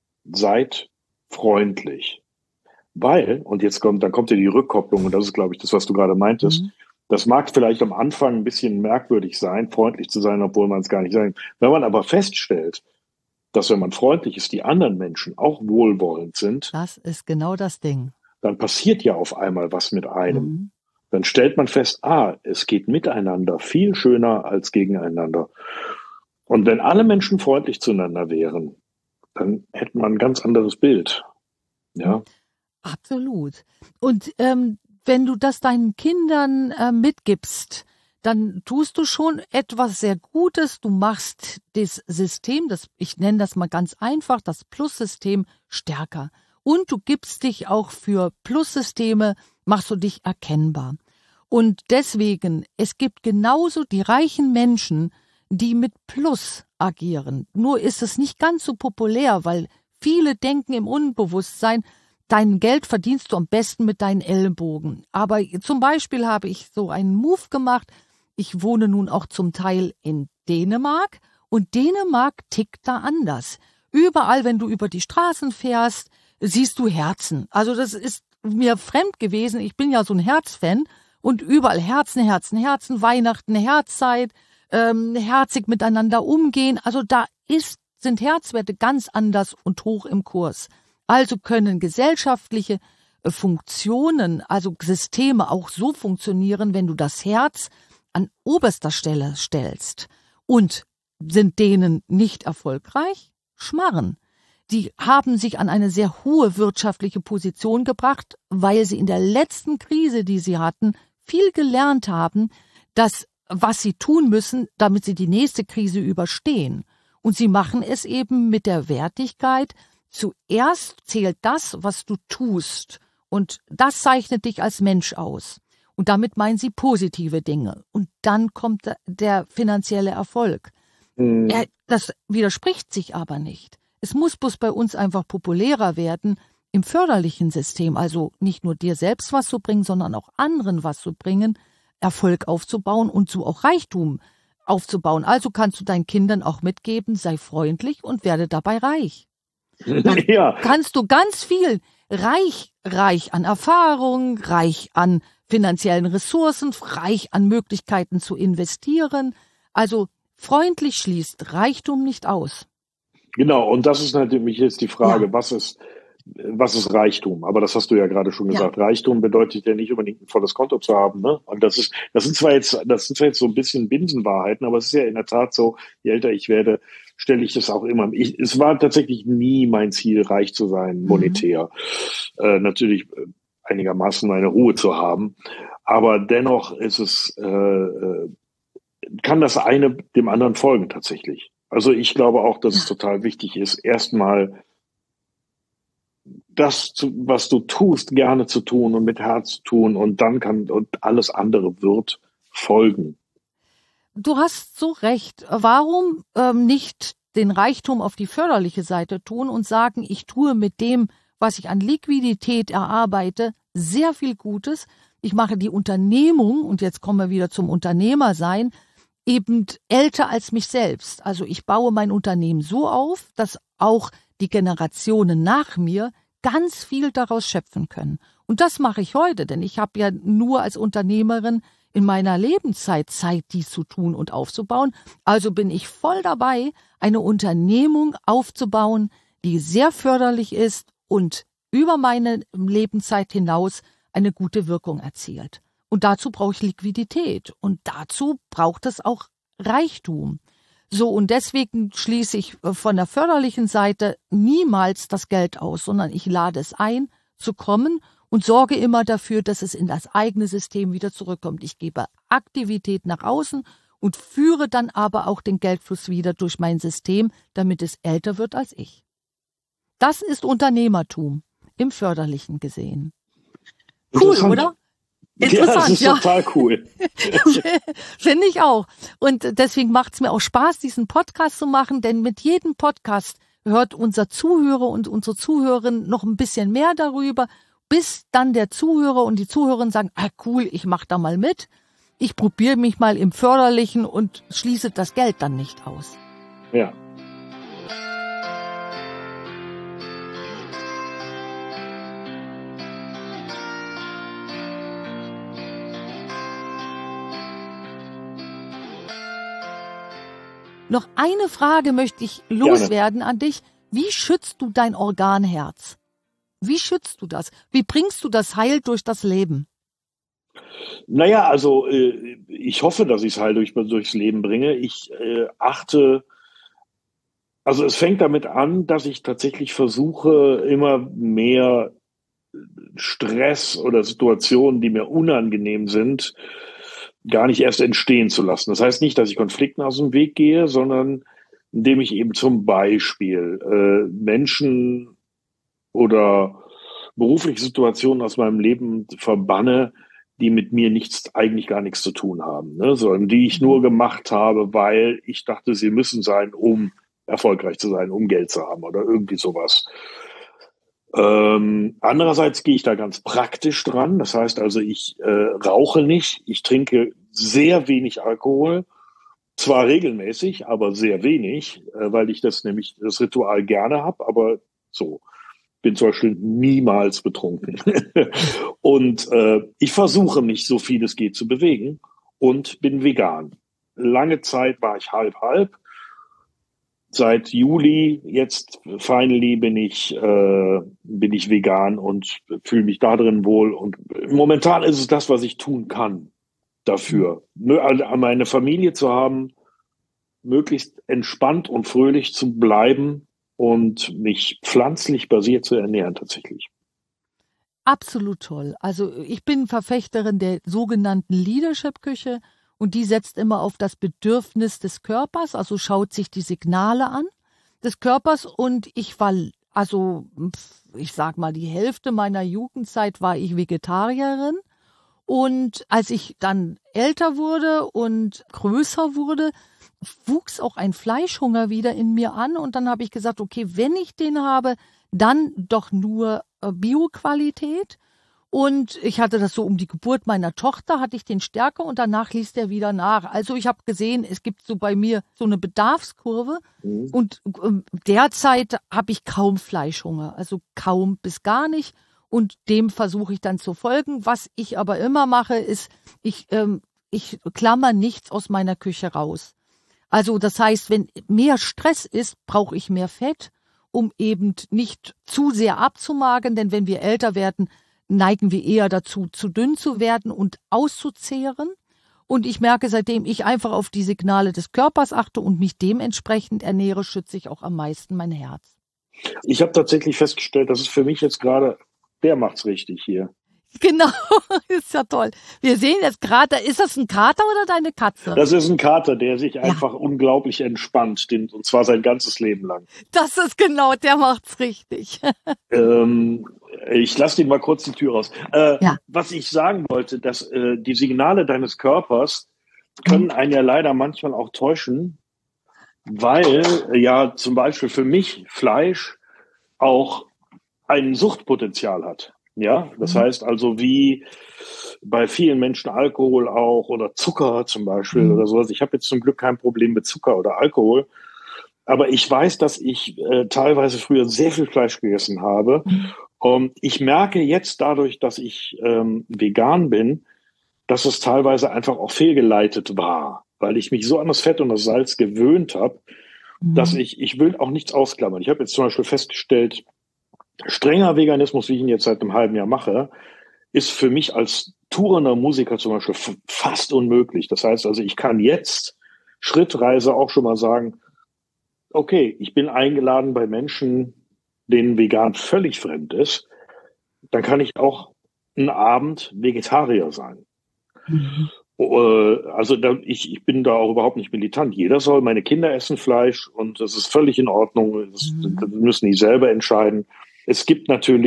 seid freundlich. Weil, und dann kommt ja die Rückkopplung, und das ist, glaube ich, das, was du gerade meintest, das mag vielleicht am Anfang ein bisschen merkwürdig sein, freundlich zu sein, obwohl man es gar nicht sein kann. Wenn man aber feststellt, dass, wenn man freundlich ist, die anderen Menschen auch wohlwollend sind, das ist genau das Ding. Dann passiert ja auf einmal was mit einem. Dann stellt man fest, es geht miteinander viel schöner als gegeneinander. Und wenn alle Menschen freundlich zueinander wären, dann hätte man ein ganz anderes Bild. Ja. Absolut. Und wenn du das deinen Kindern mitgibst, dann tust du schon etwas sehr Gutes. Du machst das System, ich nenne das mal ganz einfach, das Plus-System stärker. Und du gibst dich auch für Plus-Systeme, machst du dich erkennbar. Und deswegen, es gibt genauso die reichen Menschen, die mit Plus agieren. Nur ist es nicht ganz so populär, weil viele denken im Unbewusstsein, dein Geld verdienst du am besten mit deinen Ellenbogen. Aber zum Beispiel habe ich so einen Move gemacht. Ich wohne nun auch zum Teil in Dänemark und Dänemark tickt da anders. Überall, wenn du über die Straßen fährst, siehst du Herzen. Also das ist mir fremd gewesen. Ich bin ja so ein Herzfan und überall Herzen, Herzen, Herzen, Weihnachten, Herzzeit, herzig miteinander umgehen. Also da sind Herzwerte ganz anders und hoch im Kurs. Also können gesellschaftliche Funktionen, also Systeme auch so funktionieren, wenn du das Herz an oberster Stelle stellst. Und sind denen nicht erfolgreich? Schmarren. Die haben sich an eine sehr hohe wirtschaftliche Position gebracht, weil sie in der letzten Krise, die sie hatten, viel gelernt haben, was sie tun müssen, damit sie die nächste Krise überstehen. Und sie machen es eben mit der Wertigkeit, zuerst zählt das, was du tust. Und das zeichnet dich als Mensch aus. Und damit meinen sie positive Dinge. Und dann kommt der finanzielle Erfolg. Das widerspricht sich aber nicht. Es muss bloß bei uns einfach populärer werden, im förderlichen System, also nicht nur dir selbst was zu bringen, sondern auch anderen was zu bringen, Erfolg aufzubauen und so auch Reichtum aufzubauen. Also kannst du deinen Kindern auch mitgeben, sei freundlich und werde dabei reich. Dann kannst du ganz viel reich an Erfahrung, reich an finanziellen Ressourcen, reich an Möglichkeiten zu investieren. Also freundlich schließt Reichtum nicht aus. Genau, und das ist natürlich jetzt die Frage, was ist Reichtum? Aber das hast du ja gerade schon gesagt. Ja. Reichtum bedeutet ja nicht unbedingt ein volles Konto zu haben, ne? Und das sind zwar jetzt so ein bisschen Binsenwahrheiten, aber es ist ja in der Tat so, je älter ich werde, stelle ich das auch immer. Es war tatsächlich nie mein Ziel, reich zu sein, monetär. Natürlich einigermaßen meine Ruhe zu haben. Aber dennoch ist kann das eine dem anderen folgen tatsächlich. Also ich glaube auch, dass es total wichtig ist, erstmal das, was du tust, gerne zu tun und mit Herz zu tun und alles andere wird folgen. Du hast so recht. Warum nicht den Reichtum auf die förderliche Seite tun und sagen, ich tue mit dem, was ich an Liquidität erarbeite, sehr viel Gutes. Ich mache die Unternehmung, und jetzt kommen wir wieder zum Unternehmersein, eben älter als mich selbst. Also ich baue mein Unternehmen so auf, dass auch die Generationen nach mir ganz viel daraus schöpfen können. Und das mache ich heute, denn ich habe ja nur als Unternehmerin in meiner Lebenszeit Zeit, dies zu tun und aufzubauen. Also bin ich voll dabei, eine Unternehmung aufzubauen, die sehr förderlich ist und über meine Lebenszeit hinaus eine gute Wirkung erzielt. Und dazu brauche ich Liquidität und dazu braucht es auch Reichtum. So, und deswegen schließe ich von der förderlichen Seite niemals das Geld aus, sondern ich lade es ein, zu kommen und sorge immer dafür, dass es in das eigene System wieder zurückkommt. Ich gebe Aktivität nach außen und führe dann aber auch den Geldfluss wieder durch mein System, damit es älter wird als ich. Das ist Unternehmertum, im Förderlichen gesehen. Cool, oder? Interessant, ja, das ist total cool. Finde ich auch. Und deswegen macht es mir auch Spaß, diesen Podcast zu machen, denn mit jedem Podcast hört unser Zuhörer und unsere Zuhörerin noch ein bisschen mehr darüber, bis dann der Zuhörer und die Zuhörerin sagen, cool, ich mache da mal mit. Ich probiere mich mal im Förderlichen und schließe das Geld dann nicht aus. Ja. Noch eine Frage möchte ich loswerden an dich. Wie schützt du dein Organherz? Wie schützt du das? Wie bringst du das heil durch das Leben? Naja, also ich hoffe, dass ich es heil durchs Leben bringe. Ich achte, also es fängt damit an, dass ich tatsächlich versuche, immer mehr Stress oder Situationen, die mir unangenehm sind, gar nicht erst entstehen zu lassen. Das heißt nicht, dass ich Konflikten aus dem Weg gehe, sondern indem ich eben zum Beispiel Menschen oder berufliche Situationen aus meinem Leben verbanne, die mit mir eigentlich gar nichts zu tun haben, ne? Sondern die ich nur gemacht habe, weil ich dachte, sie müssen sein, um erfolgreich zu sein, um Geld zu haben oder irgendwie sowas. Andererseits gehe ich da ganz praktisch dran. Das heißt also, ich rauche nicht, ich trinke sehr wenig Alkohol, zwar regelmäßig, aber sehr wenig, weil ich das Ritual gerne habe, aber so. Bin zum Beispiel niemals betrunken. Und ich versuche mich, so viel es geht, zu bewegen und bin vegan. Lange Zeit war ich halb. Seit Juli, jetzt finally bin ich vegan und fühle mich da drin wohl. Und momentan ist es das, was ich tun kann dafür. Meine Familie zu haben, möglichst entspannt und fröhlich zu bleiben und mich pflanzlich basiert zu ernähren tatsächlich. Absolut toll. Also ich bin Verfechterin der sogenannten Leadership-Küche und die setzt immer auf das Bedürfnis des Körpers, also schaut sich die Signale an des Körpers und ich sag mal, die Hälfte meiner Jugendzeit war ich Vegetarierin und als ich dann älter wurde und größer wurde, wuchs auch ein Fleischhunger wieder in mir an und dann habe ich gesagt, okay, wenn ich den habe, dann doch nur Bio-Qualität. Und ich hatte das so um die Geburt meiner Tochter, hatte ich den stärker und danach ließ der wieder nach. Also ich habe gesehen, es gibt so bei mir so eine Bedarfskurve und derzeit habe ich kaum Fleischhunger, also kaum bis gar nicht und dem versuche ich dann zu folgen. Was ich aber immer mache, ist, ich klammer nichts aus meiner Küche raus. Also das heißt, wenn mehr Stress ist, brauche ich mehr Fett, um eben nicht zu sehr abzumagern, denn wenn wir älter werden, neigen wir eher dazu, zu dünn zu werden und auszuzehren. Und ich merke, seitdem ich einfach auf die Signale des Körpers achte und mich dementsprechend ernähre, schütze ich auch am meisten mein Herz. Ich habe tatsächlich festgestellt, das ist für mich jetzt gerade, der macht's richtig hier. Genau, ist ja toll. Wir sehen jetzt gerade, ist das ein Kater oder deine Katze? Das ist ein Kater, der sich einfach unglaublich entspannt, und zwar sein ganzes Leben lang. Das ist genau, der macht's richtig. Ich lasse den mal kurz die Tür raus. Was ich sagen wollte, dass die Signale deines Körpers können einen ja leider manchmal auch täuschen, weil ja zum Beispiel für mich Fleisch auch ein Suchtpotenzial hat. Ja, das heißt also, wie bei vielen Menschen Alkohol auch oder Zucker zum Beispiel oder sowas. Ich habe jetzt zum Glück kein Problem mit Zucker oder Alkohol, aber ich weiß, dass ich teilweise früher sehr viel Fleisch gegessen habe. Ich merke jetzt dadurch, dass ich vegan bin, dass es teilweise einfach auch fehlgeleitet war, weil ich mich so an das Fett und das Salz gewöhnt habe, dass ich will auch nichts ausklammern. Ich habe jetzt zum Beispiel festgestellt, strenger Veganismus, wie ich ihn jetzt seit einem halben Jahr mache, ist für mich als tourender Musiker zum Beispiel fast unmöglich. Das heißt also, ich kann jetzt schrittweise auch schon mal sagen, okay, ich bin eingeladen bei Menschen, denen vegan völlig fremd ist. Dann kann ich auch einen Abend Vegetarier sein. Also ich bin da auch überhaupt nicht militant. Jeder soll, meine Kinder essen Fleisch und das ist völlig in Ordnung. Das müssen die selber entscheiden. Es gibt natürlich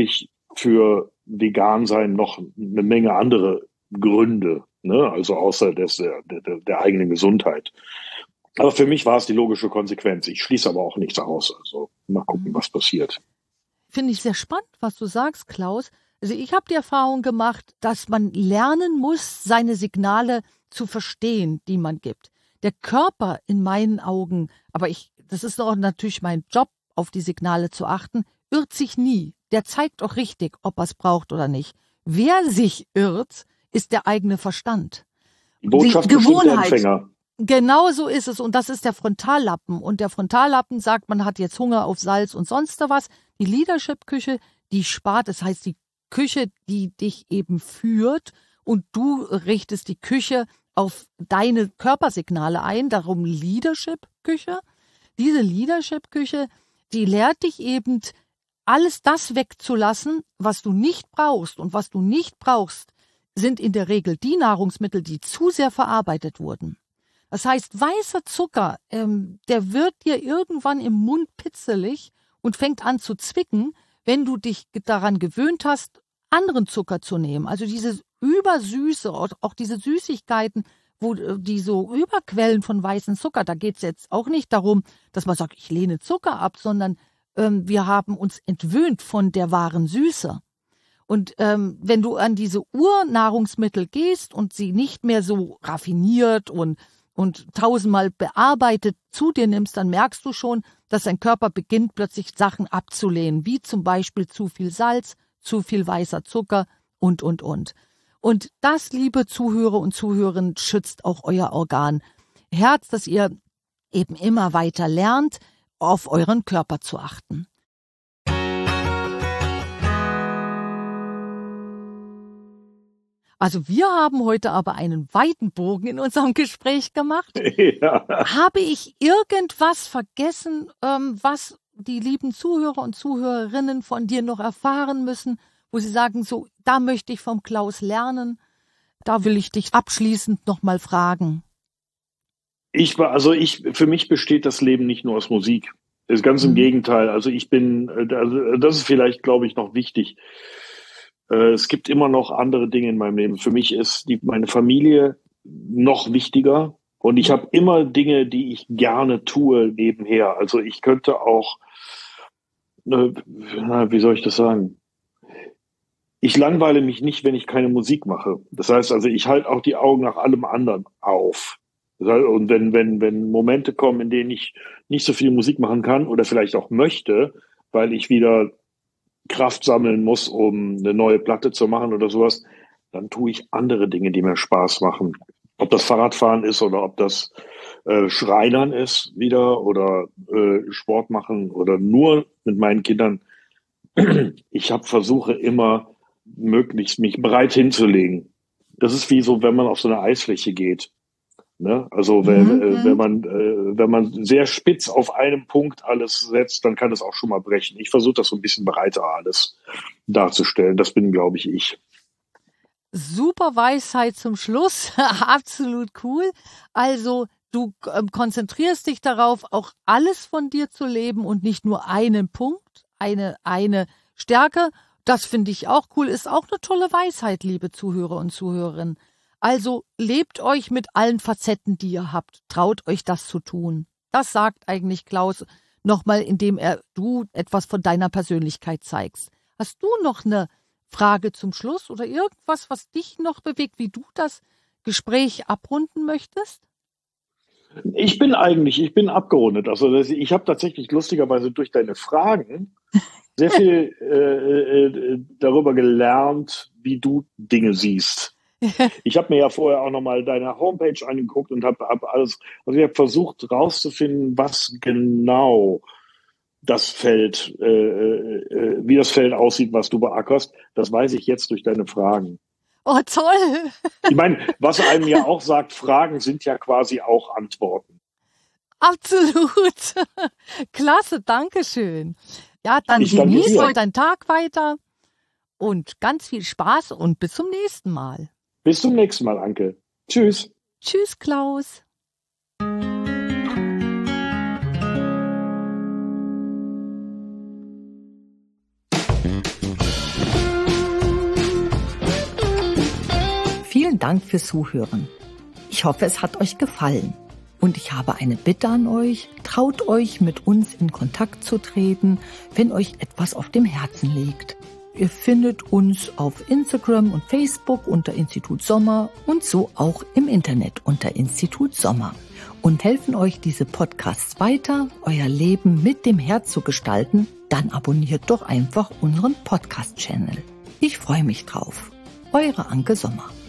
für vegan sein noch eine Menge andere Gründe, ne? Also außer der eigenen Gesundheit. Aber für mich war es die logische Konsequenz. Ich schließe aber auch nichts aus. Also mal gucken, was passiert. Finde ich sehr spannend, was du sagst, Klaus. Also ich habe die Erfahrung gemacht, dass man lernen muss, seine Signale zu verstehen, die man gibt. Der Körper in meinen Augen, aber das ist auch natürlich mein Job, auf die Signale zu achten, irrt sich nie. Der zeigt auch richtig, ob er es braucht oder nicht. Wer sich irrt, ist der eigene Verstand. Die Botschaft bestimmt der Empfänger. Genau so ist es. Und das ist der Frontallappen. Und der Frontallappen sagt, man hat jetzt Hunger auf Salz und sonst was. Die Leadership-Küche, die spart, das heißt die Küche, die dich eben führt. Und du richtest die Küche auf deine Körpersignale ein. Darum Leadership-Küche. Diese Leadership-Küche, die lehrt dich eben, alles das wegzulassen, was du nicht brauchst. Und was du nicht brauchst, sind in der Regel die Nahrungsmittel, die zu sehr verarbeitet wurden. Das heißt, weißer Zucker, der wird dir irgendwann im Mund pitzelig und fängt an zu zwicken, wenn du dich daran gewöhnt hast, anderen Zucker zu nehmen. Also diese Übersüße, auch diese Süßigkeiten, wo die so überquellen von weißem Zucker, da geht es jetzt auch nicht darum, dass man sagt, ich lehne Zucker ab, sondern wir haben uns entwöhnt von der wahren Süße. Und wenn du an diese Urnahrungsmittel gehst und sie nicht mehr so raffiniert und tausendmal bearbeitet zu dir nimmst, dann merkst du schon, dass dein Körper beginnt, plötzlich Sachen abzulehnen, wie zum Beispiel zu viel Salz, zu viel weißer Zucker und. Und das, liebe Zuhörer und Zuhörerinnen, schützt auch euer Organ Herz, dass ihr eben immer weiter lernt, auf euren Körper zu achten. Also wir haben heute aber einen weiten Bogen in unserem Gespräch gemacht. Ja. Habe ich irgendwas vergessen, was die lieben Zuhörer und Zuhörerinnen von dir noch erfahren müssen, wo sie sagen, so, da möchte ich vom Klaus lernen, da will ich dich abschließend nochmal fragen. Für mich besteht das Leben nicht nur aus Musik. Das ist ganz im Gegenteil. Also das ist vielleicht, glaube ich, noch wichtig. Es gibt immer noch andere Dinge in meinem Leben. Für mich ist meine Familie noch wichtiger. Und ich habe immer Dinge, die ich gerne tue nebenher. Also ich könnte auch, wie soll ich das sagen? Ich langweile mich nicht, wenn ich keine Musik mache. Das heißt also, ich halte auch die Augen nach allem anderen auf. Und wenn Momente kommen, in denen ich nicht so viel Musik machen kann oder vielleicht auch möchte, weil ich wieder Kraft sammeln muss, um eine neue Platte zu machen oder sowas, dann tue ich andere Dinge, die mir Spaß machen. Ob das Fahrradfahren ist oder ob das Schreinern ist wieder oder Sport machen oder nur mit meinen Kindern. Ich versuche immer, möglichst mich breit hinzulegen. Das ist wie so, wenn man auf so eine Eisfläche geht. Ne? Also wenn man sehr spitz auf einem Punkt alles setzt, dann kann es auch schon mal brechen. Ich versuche das so ein bisschen breiter alles darzustellen. Das bin, glaube ich. Super Weisheit zum Schluss. Absolut cool. Also du konzentrierst dich darauf, auch alles von dir zu leben und nicht nur einen Punkt, eine Stärke. Das finde ich auch cool. Ist auch eine tolle Weisheit, liebe Zuhörer und Zuhörerinnen. Also lebt euch mit allen Facetten, die ihr habt. Traut euch das zu tun. Das sagt eigentlich Klaus nochmal, indem du etwas von deiner Persönlichkeit zeigst. Hast du noch eine Frage zum Schluss oder irgendwas, was dich noch bewegt, wie du das Gespräch abrunden möchtest? Ich bin abgerundet. Also ich habe tatsächlich lustigerweise durch deine Fragen sehr viel darüber gelernt, wie du Dinge siehst. Ich habe mir ja vorher auch nochmal deine Homepage angeguckt und habe alles, also ich habe versucht rauszufinden, was genau das Feld, wie das Feld aussieht, was du beackerst. Das weiß ich jetzt durch deine Fragen. Oh, toll! Ich meine, was einem ja auch sagt, Fragen sind ja quasi auch Antworten. Absolut. Klasse, danke schön. Ja, dann genieß heute deinen Tag weiter und ganz viel Spaß und bis zum nächsten Mal. Bis zum nächsten Mal, Anke. Tschüss. Tschüss, Klaus. Dank fürs Zuhören. Ich hoffe, es hat euch gefallen. Und ich habe eine Bitte an euch, traut euch, mit uns in Kontakt zu treten, wenn euch etwas auf dem Herzen liegt. Ihr findet uns auf Instagram und Facebook unter Institut Sommer und so auch im Internet unter Institut Sommer. Und helfen euch diese Podcasts weiter, euer Leben mit dem Herz zu gestalten, dann abonniert doch einfach unseren Podcast-Channel. Ich freue mich drauf. Eure Anke Sommer.